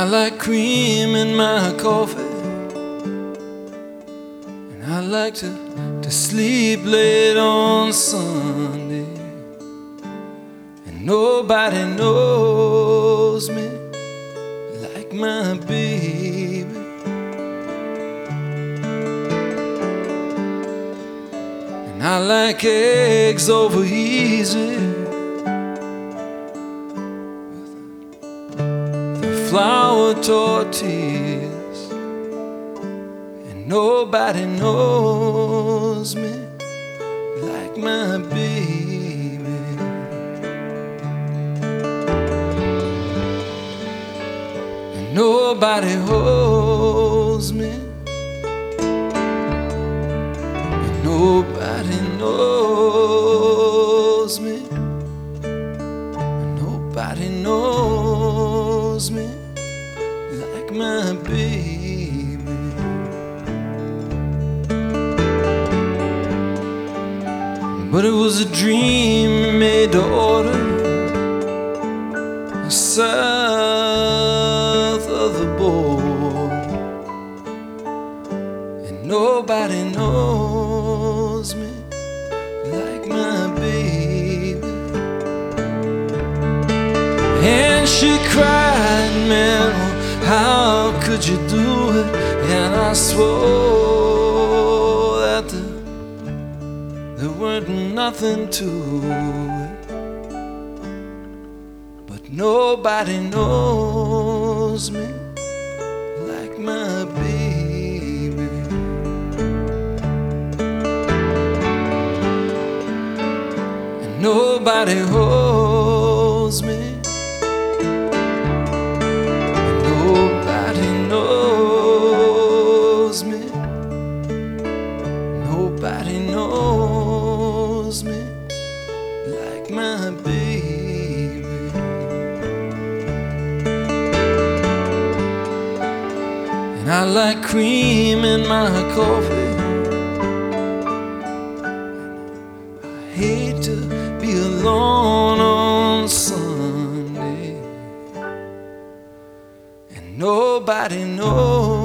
I like cream in my coffee, and I like to sleep late on Sunday, and nobody knows me like my baby. And I like eggs over easy, flour tortillas, and nobody knows me like my baby. And nobody holds me, and nobody knows me, and nobody knows me like my baby. But it was a dream made to order, south of the border, and nobody knows me like my baby. And she cried, man, how could you do it? And I swore that there weren't nothing to it. But nobody knows me like my baby. And nobody holds me, nobody knows me like my baby. And I like cream in my coffee, I hate to be alone on Sunday, and nobody knows